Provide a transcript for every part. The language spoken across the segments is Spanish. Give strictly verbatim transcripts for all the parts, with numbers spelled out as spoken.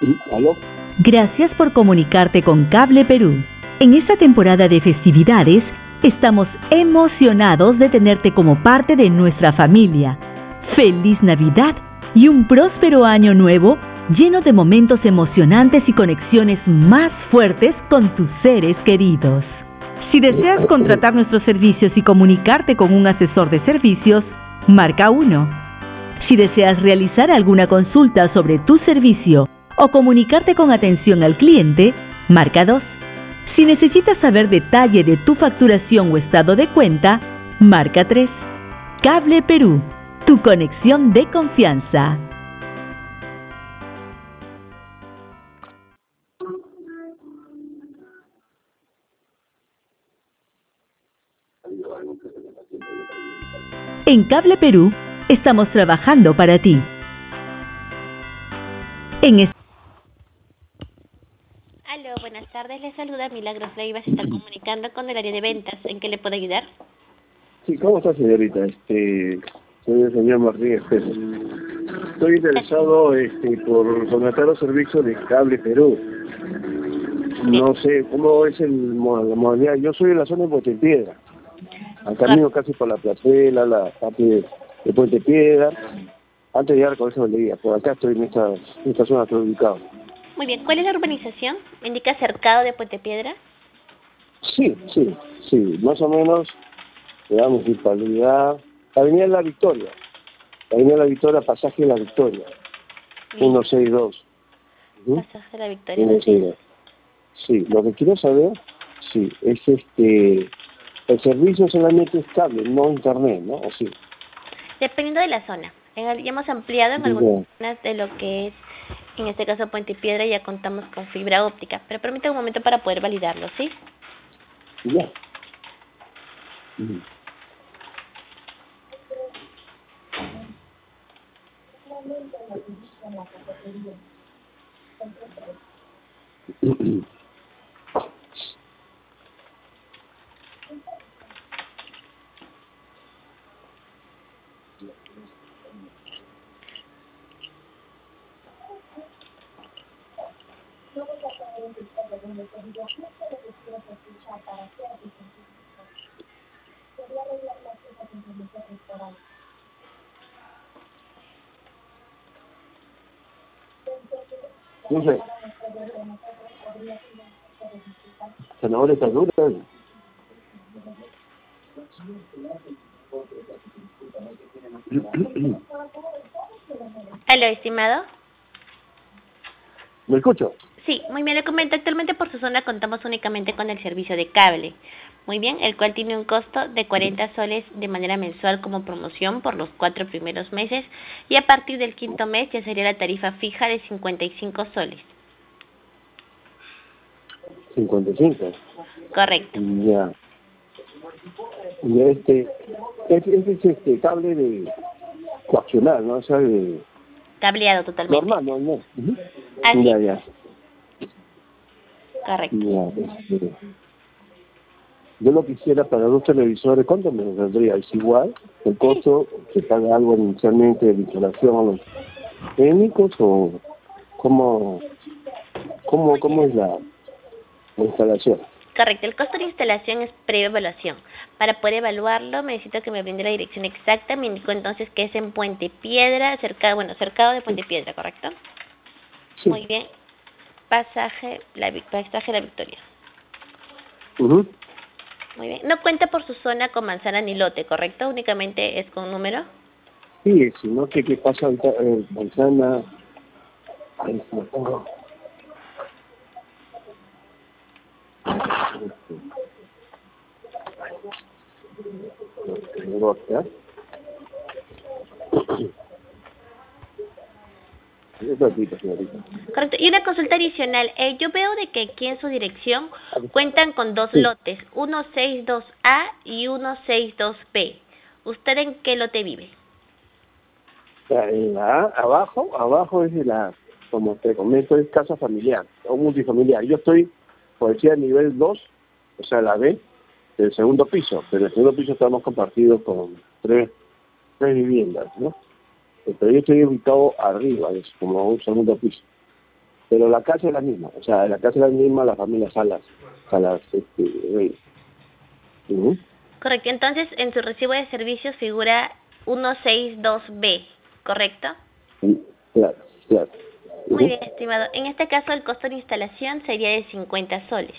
¿Aló? Gracias por comunicarte con Cable Perú. En esta temporada de festividades, estamos emocionados de tenerte como parte de nuestra familia. ¡Feliz Navidad y un próspero año nuevo lleno de momentos emocionantes y conexiones más fuertes con tus seres queridos! Si deseas contratar nuestros servicios y comunicarte con un asesor de servicios, marca uno. Si deseas realizar alguna consulta sobre tu servicio o comunicarte con atención al cliente, marca dos. Si necesitas saber detalle de tu facturación o estado de cuenta, marca tres. Cable Perú, tu conexión de confianza. En Cable Perú, estamos trabajando para ti. En este Aló, buenas tardes, les saluda Milagros Leiva, se está comunicando con el área de ventas, ¿en qué le puedo ayudar? Sí, ¿cómo está, señorita? Este, soy el señor Martínez Pérez. Estoy interesado este, por contratar los servicios de Cable Perú. No sé cómo es el, la modalidad. Yo soy de la zona de Puente Piedra. Al camino casi por la plazuela, la parte de, de Puente Piedra. Antes de llegar al Colegio de Leía. Por acá estoy en esta, en esta zona, estoy ubicado. Muy bien, ¿cuál es la urbanización? ¿Me indica cercado de Puente Piedra? Sí, sí, sí. Más o menos, digamos, municipalidad. Avenida La Victoria. Avenida La Victoria, pasaje de La Victoria. ciento sesenta y dos. ¿Mm? Pasaje de La Victoria. ciento sesenta y dos. Sí, lo que quiero saber, sí, es este, el servicio solamente es cable, no internet, ¿no? ¿O sí? Dependiendo de la zona. En el, ya hemos ampliado en algunas zonas de lo que es, en este caso Puente Piedra, ya contamos con fibra óptica. Pero permítame un momento para poder validarlo, ¿sí? Ya. Mm. No sé. Zanahoria está dura. Aló, estimado. ¿Me escucho? Sí, muy bien, le comento, actualmente por su zona contamos únicamente con el servicio de cable, muy bien, el cual tiene un costo de cuarenta soles de manera mensual como promoción por los cuatro primeros meses y a partir del quinto mes ya sería la tarifa fija de cincuenta y cinco soles. cincuenta y cinco. Correcto. Ya. Y este, es, es, es este cable de coaxial, ¿no? O sea, de... Cableado totalmente. Normal, ¿no? no. Uh-huh. Así. Ya, ya. Correcto. Ya, este, yo lo quisiera para dos televisores, ¿cuánto me saldría? ¿Es igual? ¿El costo se paga algo inicialmente de instalación a los técnicos o cómo, cómo, cómo es la, la instalación? Correcto, el costo de instalación es previa evaluación. Para poder evaluarlo me necesito que me brinde la dirección exacta, me indicó entonces que es en Puente Piedra, cerca, bueno, cercado de Puente Piedra, ¿correcto? Sí. Muy bien. Pasaje La, pasaje La Victoria. Uh-huh. Muy bien. No cuenta por su zona con manzana ni lote, ¿correcto? Únicamente es con número. Sí, si no, ¿qué, qué pasa ahorita? Eh, manzana... Ahí se lo pongo. Lo tengo acá. Un ratito, señorita. Correcto. Y una consulta adicional. Eh, yo veo de que aquí en su dirección cuentan con dos Sí. lotes, uno sesenta y dos A y uno sesenta y dos B. ¿Usted en qué lote vive? En la A, abajo, abajo es de la, como te comento, es casa familiar o multifamiliar. Yo estoy, por decir, a nivel dos, o sea, la B, del segundo piso, pero el segundo piso estamos compartidos con tres, tres viviendas, ¿no? Pero yo estoy ubicado arriba, es como un segundo piso. pero la casa es la misma, o sea, la casa es la misma, la familia Salas, Salas, este, Reyes. Uh-huh. Correcto, entonces en su recibo de servicios figura ciento sesenta y dos B, ¿correcto? Claro, claro. Uh-huh. Muy bien, estimado. En este caso el costo de instalación sería de cincuenta soles.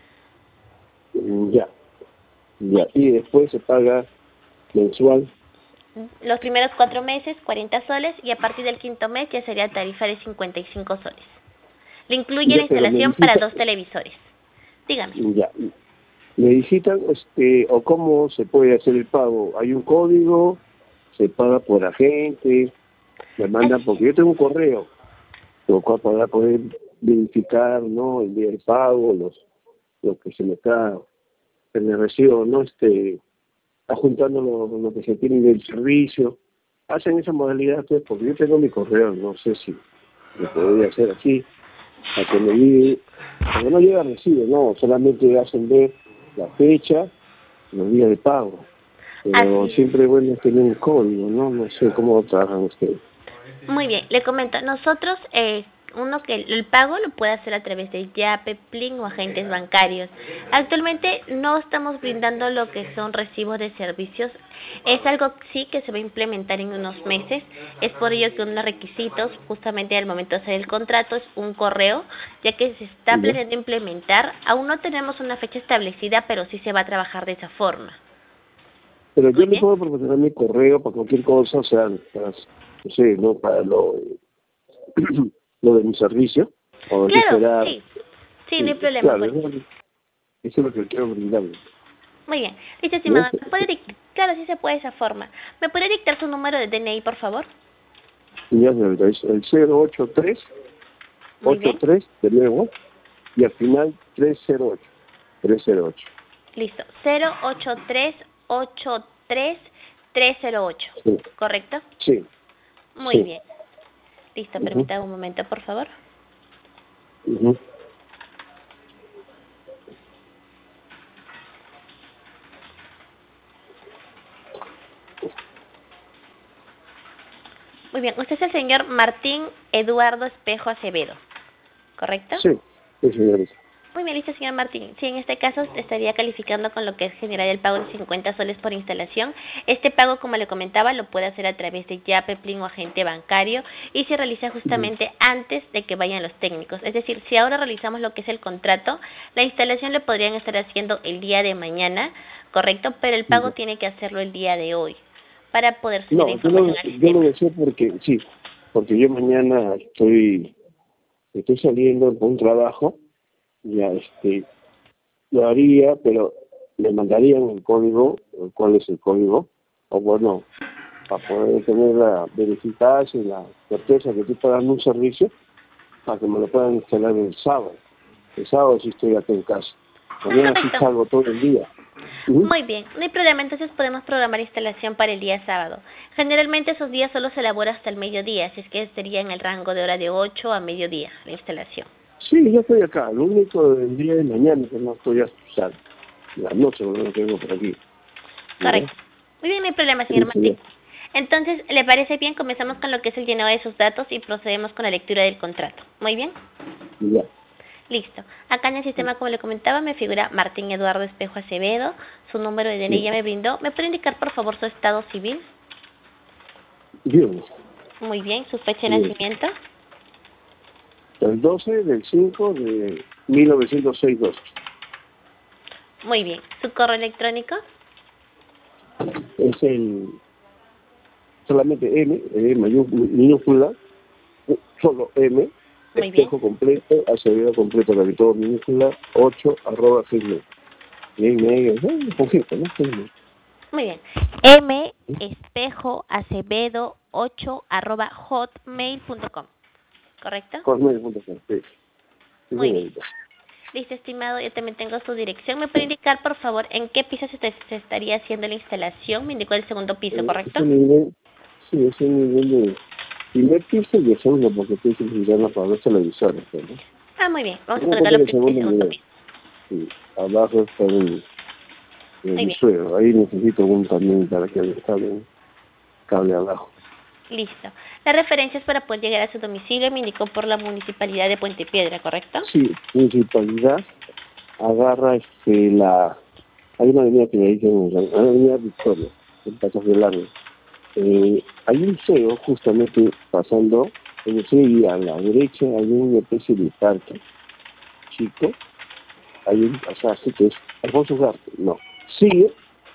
Ya, ya, y después se paga mensual. Los primeros cuatro meses, cuarenta soles, y a partir del quinto mes ya sería tarifa de cincuenta y cinco soles. Le incluye Ya, la instalación visita, para dos televisores. Dígame. Ya, me visitan, este, o cómo se puede hacer el pago. Hay un código, se paga por agente, me mandan, porque yo tengo un correo, lo cual para poder verificar, ¿no? El día del pago, los, lo que se me está, se me recibo, ¿no? Este, juntando lo, lo que se tiene del servicio. Hacen esa modalidad, pues, porque yo tengo mi correo, no sé si lo podría hacer así, a que me diga, porque no llega recibo, no, solamente hacen ver la fecha, los días de pago, pero Así siempre es bueno tener un código, ¿no? No sé cómo trabajan ustedes. Muy bien, le comento, nosotros, eh, uno que el pago lo puede hacer a través de Yape, Plin o agentes bancarios. Actualmente no estamos brindando lo que son recibos de servicios, es algo sí que se va a implementar en unos meses, es por ello que uno de los requisitos justamente al momento de hacer el contrato es un correo, ya que se está ¿Ya? planeando implementar, aún no tenemos una fecha establecida, pero sí se va a trabajar de esa forma. Pero Muy yo le bien. puedo proporcionar mi correo para cualquier cosa, o sea, para, no sé, ¿no? Para lo, lo de mi servicio, o yo Claro, esperar. sí, sí, no hay Sí, problema claro, con eso, eso. eso es lo que quiero brindarle. Muy bien. Listo, ¿No? estimado. ¿Me puede dictar? Claro, sí se puede de esa forma. ¿Me puede dictar su número de D N I, por favor? Ya, señorita, es el cero ocho tres, Muy ocho bien. tres de nuevo, y al final tres cero ocho, tres cero ocho. Listo. cero ocho tres ocho tres tres cero ocho. Sí, ¿Correcto? sí, Muy sí. bien. Listo, Uh-huh, permítame un momento, por favor. uh-huh. Muy bien. Usted es el señor Martín Eduardo Espejo Acevedo. ¿Correcto? Sí, sí, señorita. Muy bien, listo, señor Martín. Sí, en este caso estaría calificando con lo que es generar el pago de cincuenta soles por instalación. Este pago, como le comentaba, lo puede hacer a través de Yape, Plin o agente bancario y se realiza justamente antes de que vayan los técnicos. Es decir, si ahora realizamos lo que es el contrato, la instalación lo podrían estar haciendo el día de mañana, ¿correcto? Pero el pago tiene que hacerlo el día de hoy para poder subir la No, yo lo, información al yo lo sistema. decía porque, sí, porque yo mañana estoy, estoy saliendo por un trabajo, ya, este, lo haría, pero me mandarían el código, cuál es el código, o bueno, para poder tener la verificación y la certeza que estoy pagando un servicio, para que me lo puedan instalar el sábado. El sábado sí estoy acá en casa. Mañana sí Perfecto. salgo todo el día. ¿Mm? Muy bien, no hay problema, entonces podemos programar instalación para el día sábado. Generalmente esos días solo se elabora hasta el mediodía, así es que sería en el rango de hora de ocho a mediodía la instalación. Sí, yo estoy acá. Lo único del día de mañana que no estoy a usar. La noche no lo tengo por aquí. ¿Ya? Correcto. Muy bien, no hay problema, Sí, señor Martín. señor. Entonces, ¿le parece bien? Comenzamos con lo que es el llenado de sus datos y procedemos con la lectura del contrato. Muy bien. Ya. Listo. Acá en el sistema, como le comentaba, me figura Martín Eduardo Espejo Acevedo. Su número de D N I Sí. ya me brindó. ¿Me puede indicar, por favor, su estado civil? Bien. Muy bien. ¿Su fecha de Bien. nacimiento? El doce del cinco de mil novecientos sesenta y dos. Muy bien. ¿Su correo electrónico? Es el solamente M, E mayúscula, minúscula, solo M, Muy bien. espejo completo, acevedo completo, la todo minúscula, ocho arroba gmail. Gmail, eh, con G, ¿no? Gmail. Muy bien. M espejo acevedo ocho arroba hotmail punto com. ¿Correcto? Hotmail punto com, sí. Sí, Muy bien. señorita. Listo, estimado. Yo también tengo su dirección. ¿Me puede indicar, por favor, en qué piso se, se estaría haciendo la instalación? Me indicó el segundo piso, Eh, ¿correcto? ese nivel, sí, ese nivel de primer piso y el segundo, porque estoy utilizando para los televisores, ¿no? Ah, muy bien. Vamos a Tengo que colocarlo el primero y segundo segundo nivel. piso. Sí, abajo está el, Muy el bien. suelo. Ahí necesito un también para que le cable, cable abajo. Listo. Las referencias para poder llegar a su domicilio me indicó por la Municipalidad de Puente Piedra, ¿correcto? Sí, municipalidad agarra este la... Hay una avenida que me dicen, la avenida Victoria, el pasaje largo. Eh, hay un museo justamente pasando, el museo y a la derecha hay una especie de parque chico, hay un pasaje que es Alfonso Ugarte, no, sigue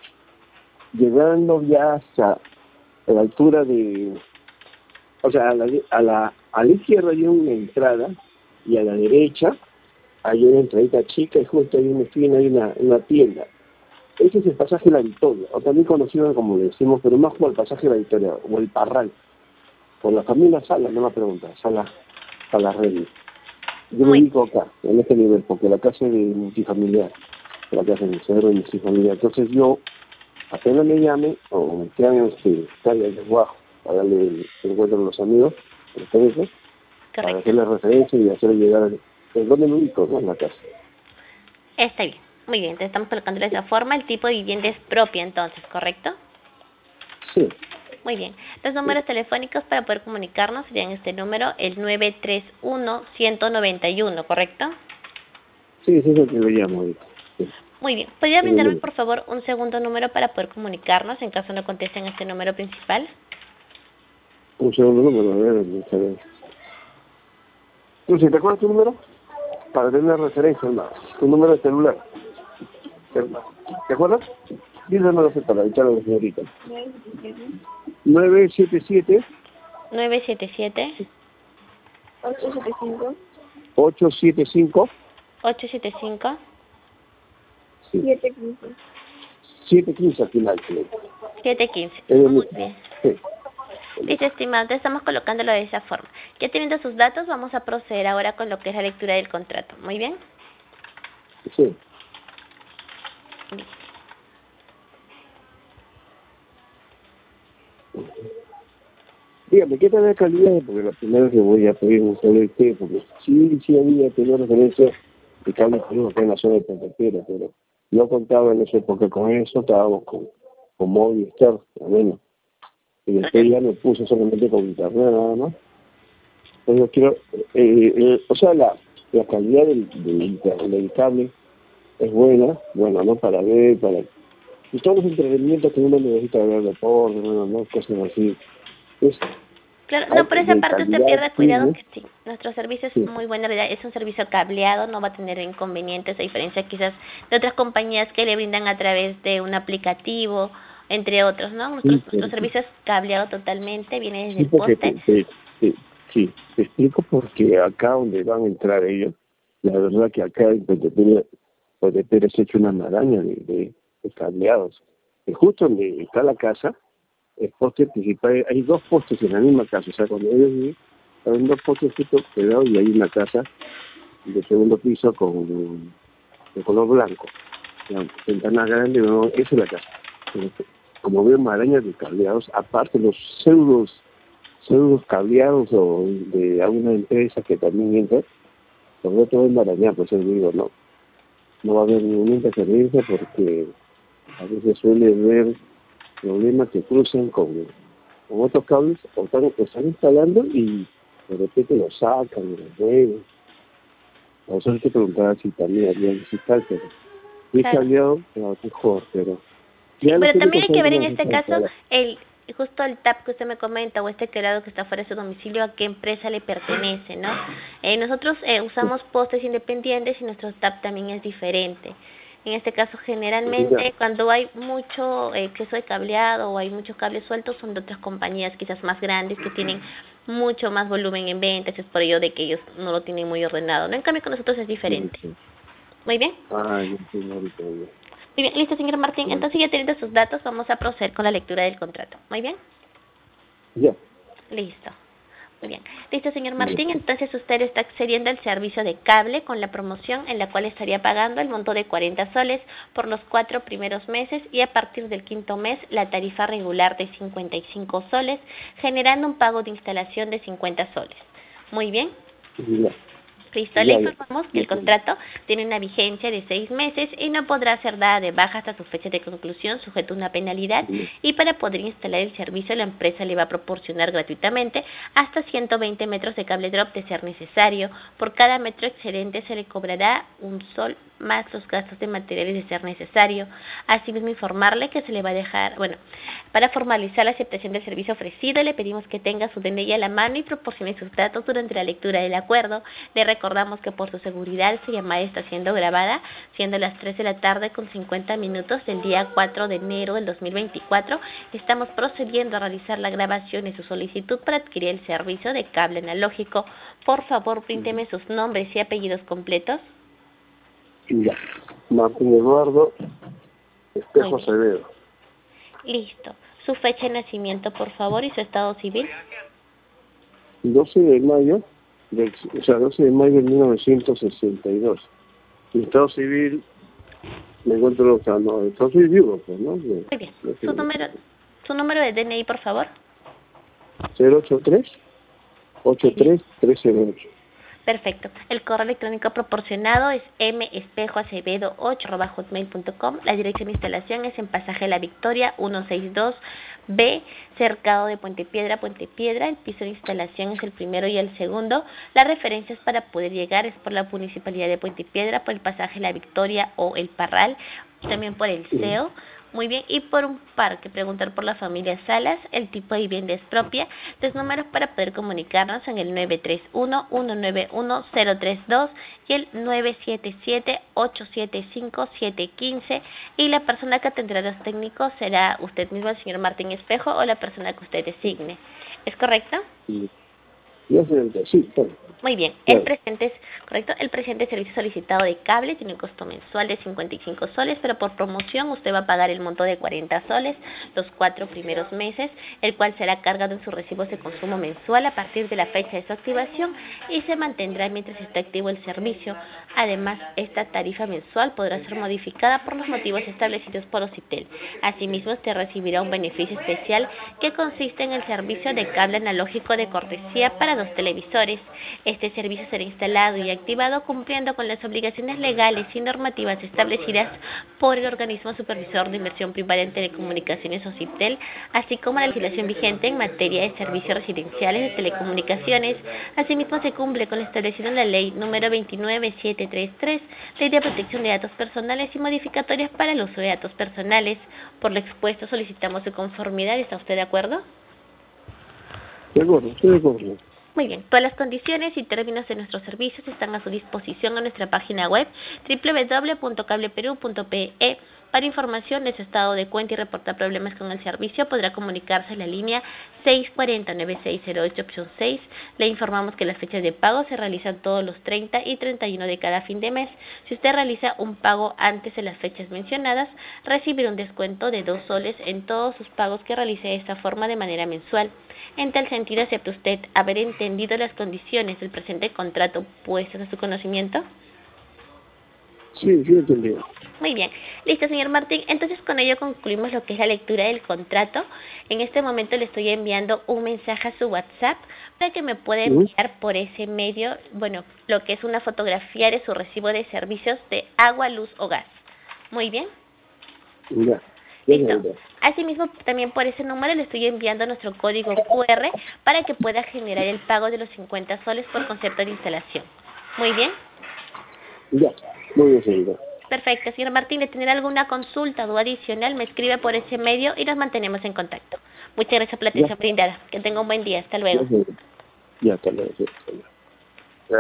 llegando ya hasta la altura de, o sea, a la, a la, a la izquierda hay una entrada y a la derecha hay una entradita chica y justo hay una esquina, hay una, una tienda. Ese es el pasaje de la Victoria, o también conocido como le decimos, pero más como el pasaje de la Victoria, o el Parral. Por la familia Sala, no me pregunta, Sala, Sala Reyes. Yo me ubico acá, en este nivel, porque la casa es de multifamiliar, la casa de mi suegro y multifamiliar. Entonces yo, apenas me llame, o me quedan este, calle de bajo, para darle el, el encuentro a los amigos, los técnicos, para hacerle referencia y hacerle llegar al... ¿En dónde me ubico? No, en la casa. Está bien, muy bien, te estamos colocando de esa forma. El tipo de vivienda es propia entonces, ¿correcto? Sí. Muy bien. Los números sí. telefónicos para poder comunicarnos serían este número, el nueve tres uno, uno nueve uno, ¿correcto? Sí, ese es el que le llamo ahorita. Sí. Muy bien. ¿Podría brindarme, por favor, un segundo número para poder comunicarnos en caso no contesten este número principal? Un segundo número, a ver, muchas veces. ¿Tú si te acuerdas tu número? Para tener referencia, no. Tu número de celular. ¿Te acuerdas? Dígamelo para echarlo a la señorita. nueve siete siete nueve siete siete ocho siete cinco ocho siete cinco ocho siete cinco siete quince siete quince al final. siete quince. Eh, Muy bien. Sí. Listo, estimado, te estamos colocándolo de esa forma. Ya teniendo sus datos, vamos a proceder ahora con lo que es la lectura del contrato. ¿Muy bien? Sí. Listo. Dígame, ¿qué tal la calidad? Porque la primera que voy a pedir un solo té, porque sí, sí había tenido referencia de cable Perú acá en la zona de Pantapera, pero no contaba en esa época con eso, estábamos con, con Movistar, al menos. Y después ya me puse solamente con internet nada más. Entonces yo quiero, eh, eh, o sea, la, la calidad del, del, del cable es buena, bueno, ¿no? Para ver, para... Y todos los entretenimientos que uno necesita ver deporte, bueno, ¿no? Cosas así. Es, Claro, no, por esa parte usted pierda cuidado, ¿sí? que sí, nuestro servicio es Sí. muy bueno, es un servicio cableado, no va a tener inconvenientes, a diferencia quizás de otras compañías que le brindan a través de un aplicativo, entre otros, ¿no? Nuestro, Sí, nuestro servicio es cableado totalmente, viene desde sí, el porque poste. te, te, te, sí, te explico porque acá donde van a entrar ellos, la verdad que acá en Petepere, Petepere se ha hecho una maraña de, de, de cableados. Y justo donde está la casa, el poste principal, hay dos postes en la misma casa, o sea, cuando ellos viven, hay dos postes justo pegados y hay una casa de segundo piso con de color blanco, la ventana grande, no, esa es la casa. Pero, como veo marañas de cableados, aparte los pseudos, pseudos cableados o de alguna empresa que también entra, los veo todo enmarañado, por eso digo, no, no va a haber ninguna interferencia porque a veces suele haber problemas que cruzan con, con otros cables o están, o están instalando y de repente lo sacan y lo mueven. Por eso hay que preguntar si también había digital, pero si es Claro. cableado, no, mejor, pero... Sí, ya pero también hay que ver en este este caso el justo el T A P que usted me comenta o este quebrado que está fuera de su domicilio, a qué empresa le pertenece, ¿no? Eh, nosotros eh, usamos postes independientes y nuestro T A P también es diferente. En este caso, generalmente, cuando hay mucho eh, exceso de cableado o hay muchos cables sueltos, son de otras compañías quizás más grandes que tienen mucho más volumen en ventas, es por ello de que ellos no lo tienen muy ordenado, ¿no? En cambio, con nosotros es diferente. Muy bien. Ah, yo estoy ahorita bien. Muy bien, listo, señor Martín. Entonces, ya teniendo sus datos, vamos a proceder con la lectura del contrato. Muy bien. Ya. Listo. Muy bien. Listo, señor Martín. Entonces, usted está accediendo al servicio de cable con la promoción en la cual estaría pagando el monto de cuarenta soles por los cuatro primeros meses y a partir del quinto mes la tarifa regular de cincuenta y cinco soles, generando un pago de instalación de cincuenta soles. Muy bien. Ya. Listo, Ya, le ya. informamos que el contrato tiene una vigencia de seis meses y no podrá ser dada de baja hasta su fecha de conclusión, sujeto a una penalidad, y para poder instalar el servicio la empresa le va a proporcionar gratuitamente hasta ciento veinte metros de cable drop de ser necesario. Por cada metro excedente se le cobrará un sol más los gastos de materiales de ser necesario. Asimismo, informarle que se le va a dejar, bueno, para formalizar la aceptación del servicio ofrecido, le pedimos que tenga su D N I a la mano y proporcione sus datos durante la lectura del acuerdo. Le recordamos que por su seguridad su llamada está siendo grabada, siendo las tres de la tarde con cincuenta minutos del día cuatro de enero del dos mil veinticuatro. Estamos procediendo a realizar la grabación de su solicitud para adquirir el servicio de cable analógico. Por favor, bríndeme sus nombres y apellidos completos. Ya. Martín Eduardo Espejo Muy bien. Acevedo. Listo. Su fecha de nacimiento, por favor, y su estado civil. doce de mayo, del, o sea, doce de mayo de mil novecientos sesenta y dos. Mi estado civil, me encuentro, o sea, no, estado civil vivo, pues, ¿no? De, Muy bien. de, Su número, su número de D N I, por favor. cero ocho tres, ocho tres tres cero ocho. Perfecto. El correo electrónico proporcionado es mespejoacevedo ocho arroba hotmail punto com. La dirección de instalación es en Pasaje La Victoria ciento sesenta y dos B, Cercado de Puente Piedra, Puente Piedra. El piso de instalación es el primero y el segundo. Las referencias para poder llegar es por la Municipalidad de Puente Piedra, por el Pasaje La Victoria o el Parral, también por el C E O. Muy bien, y por un parque, preguntar por la familia Salas, el tipo de vivienda es propia. Los números para poder comunicarnos son el nueve tres uno, uno nueve uno, cero tres dos y el nueve siete siete, ocho siete cinco, siete uno cinco, y la persona que atenderá a los técnicos será usted mismo, el señor Martín Espejo, o la persona que usted designe. ¿Es correcto? Sí, ya sé, sí, claro. Muy bien, Claro. el presente es correcto, el presente servicio solicitado de cable tiene un costo mensual de cincuenta y cinco soles, pero por promoción usted va a pagar el monto de cuarenta soles los cuatro primeros meses, el cual será cargado en sus recibos de consumo mensual a partir de la fecha de su activación y se mantendrá mientras esté activo el servicio. Además, esta tarifa mensual podrá ser modificada por los motivos establecidos por Ocitel. Asimismo, usted recibirá un beneficio especial que consiste en el servicio de cable analógico de cortesía para dos televisores. Este servicio será instalado y activado cumpliendo con las obligaciones legales y normativas establecidas por el organismo supervisor de inversión privada en telecomunicaciones Ocitel, así como la legislación vigente en materia de servicios residenciales de telecomunicaciones. Asimismo, se cumple con lo establecido en la ley número veintinueve mil setecientos treinta y tres, Ley de Protección de Datos Personales y modificatorias para el uso de datos personales. Por lo expuesto, solicitamos su conformidad. ¿Está usted de acuerdo? De acuerdo, estoy de acuerdo. Muy bien, todas las condiciones y términos de nuestros servicios están a su disposición en nuestra página web doble u doble u doble u punto cableperú punto pe e. Para información de su estado de cuenta y reportar problemas con el servicio, podrá comunicarse a la línea seis cuatro cero, nueve seis cero ocho, opción seis. Le informamos que las fechas de pago se realizan todos los treinta y treinta y uno de cada fin de mes. Si usted realiza un pago antes de las fechas mencionadas, recibirá un descuento de dos soles en todos sus pagos que realice de esta forma de manera mensual. En tal sentido, ¿acepta usted haber entendido las condiciones del presente contrato puestas a su conocimiento? Sí, sí, entendí. Muy bien, listo, señor Martín. Entonces, con ello concluimos lo que es la lectura del contrato. En este momento le estoy enviando un mensaje a su WhatsApp para que me pueda enviar por ese medio, bueno, lo que es una fotografía de su recibo de servicios de agua, luz o gas. Muy bien. Ya. ya Listo. ya. Asimismo, también por ese número le estoy enviando nuestro código cu erre para que pueda generar el pago de los cincuenta soles por concepto de instalación. Muy bien. Ya, muy bien, señorita. Perfecto, señor Martín, ¿de tener alguna consulta o adicional? Me escribe por ese medio y nos mantenemos en contacto. Muchas gracias por la atención brindada. Que tenga un buen día. Hasta luego. Ya, ya, hasta luego. Sí, hasta luego.